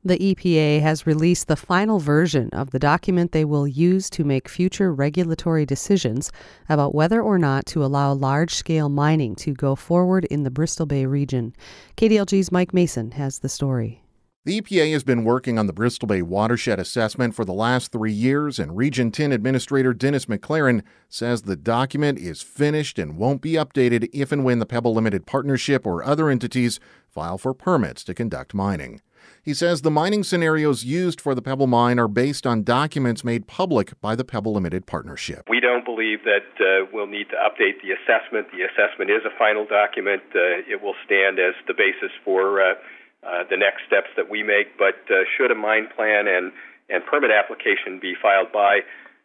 The EPA has released the final version of the document they will use to make future regulatory decisions about whether or not to allow large-scale mining to go forward in the Bristol Bay region. KDLG's Mike Mason has the story. The EPA has been working on the Bristol Bay watershed assessment for the last 3 years, and Region 10 Administrator Dennis McLaren says the document is finished and won't be updated if and when the Pebble Limited Partnership or other entities file for permits to conduct mining. He says the mining scenarios used for the Pebble mine are based on documents made public by the Pebble Limited Partnership. We don't believe that we'll need to update the assessment. The assessment is a final document. It will stand as the basis for the next steps that we make, but should a mine plan and permit application be filed by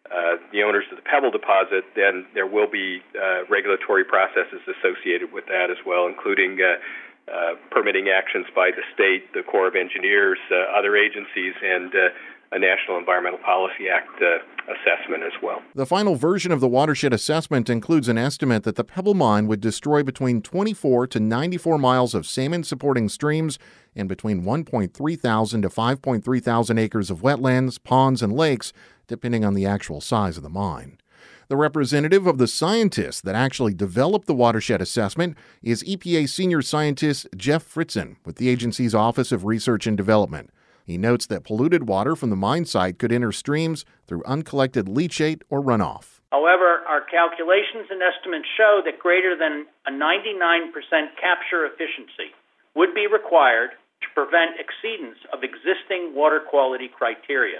the owners of the Pebble deposit, then there will be regulatory processes associated with that as well, including permitting actions by the state, the Corps of Engineers, other agencies, and a National Environmental Policy Act assessment as well. The final version of the watershed assessment includes an estimate that the Pebble mine would destroy between 24 to 94 miles of salmon-supporting streams and between 1.3 thousand to 5.3 thousand acres of wetlands, ponds, and lakes, depending on the actual size of the mine. The representative of the scientists that actually developed the watershed assessment is EPA senior scientist Jeff Fritzen with the agency's Office of Research and Development. He notes that polluted water from the mine site could enter streams through uncollected leachate or runoff. However, our calculations and estimates show that greater than a 99% capture efficiency would be required to prevent exceedance of existing water quality criteria.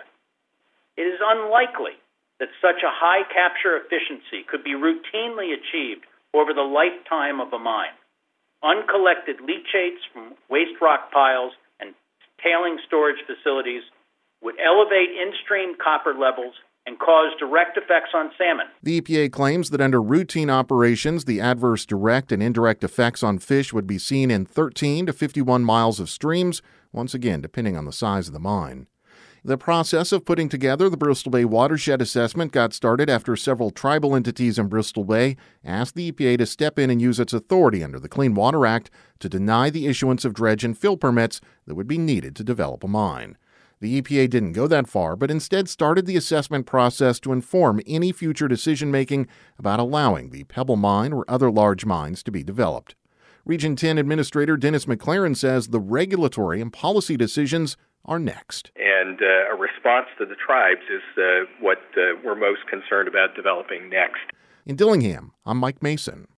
It is unlikely that such a high capture efficiency could be routinely achieved over the lifetime of a mine. Uncollected leachates from waste rock piles and tailing storage facilities would elevate in-stream copper levels and cause direct effects on salmon. The EPA claims that under routine operations, the adverse direct and indirect effects on fish would be seen in 13 to 51 miles of streams, once again depending on the size of the mine. The process of putting together the Bristol Bay watershed assessment got started after several tribal entities in Bristol Bay asked the EPA to step in and use its authority under the Clean Water Act to deny the issuance of dredge and fill permits that would be needed to develop a mine. The EPA didn't go that far, but instead started the assessment process to inform any future decision-making about allowing the Pebble mine or other large mines to be developed. Region 10 Administrator Dennis McLaren says the regulatory and policy decisions are next. And a response to the tribes is what we're most concerned about developing next. In Dillingham, I'm Mike Mason.